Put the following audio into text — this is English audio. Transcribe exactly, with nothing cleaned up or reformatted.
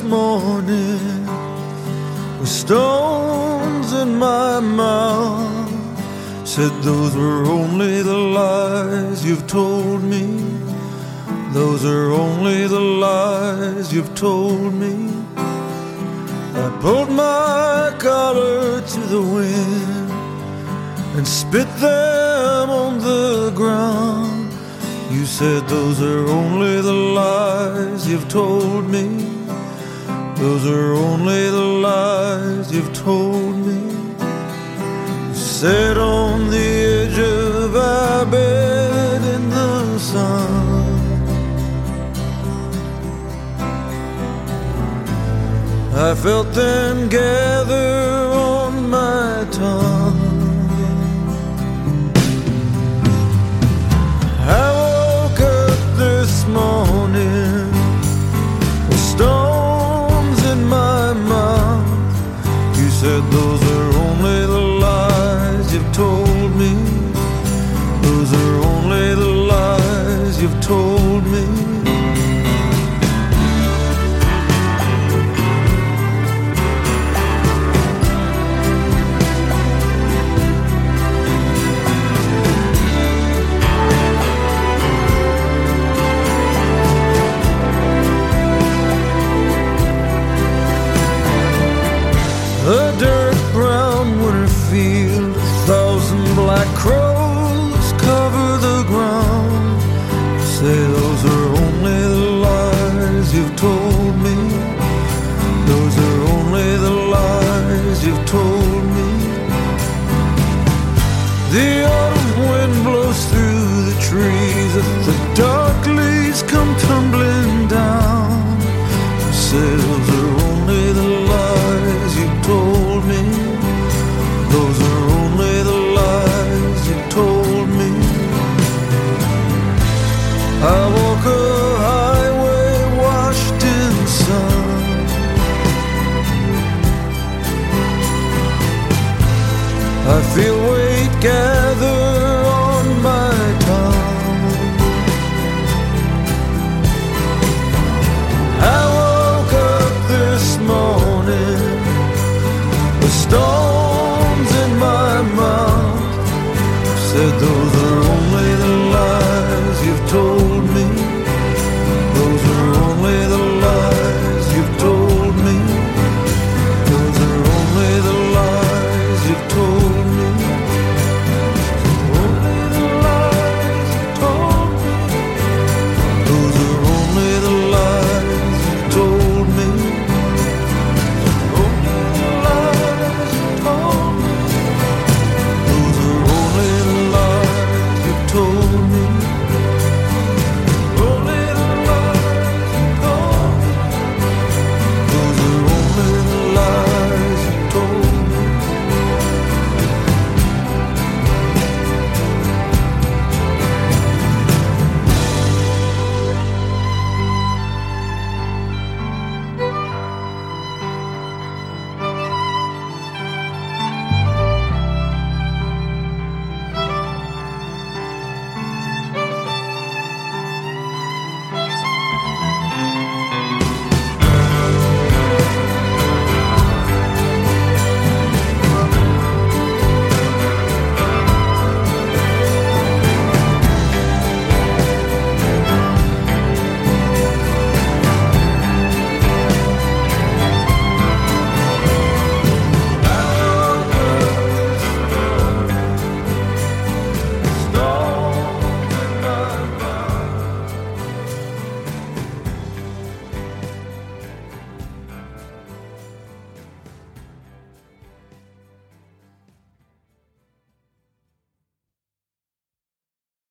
morning with stones in my mouth. Said those were only the lies you've told me. Those are only the lies you've told me. I pulled my collar to the wind and spit them on the ground. You said those are only the lies you've told me. Those are only the lies you've told me. You sat on the edge of our bed in the sun. I felt them gather on my tongue.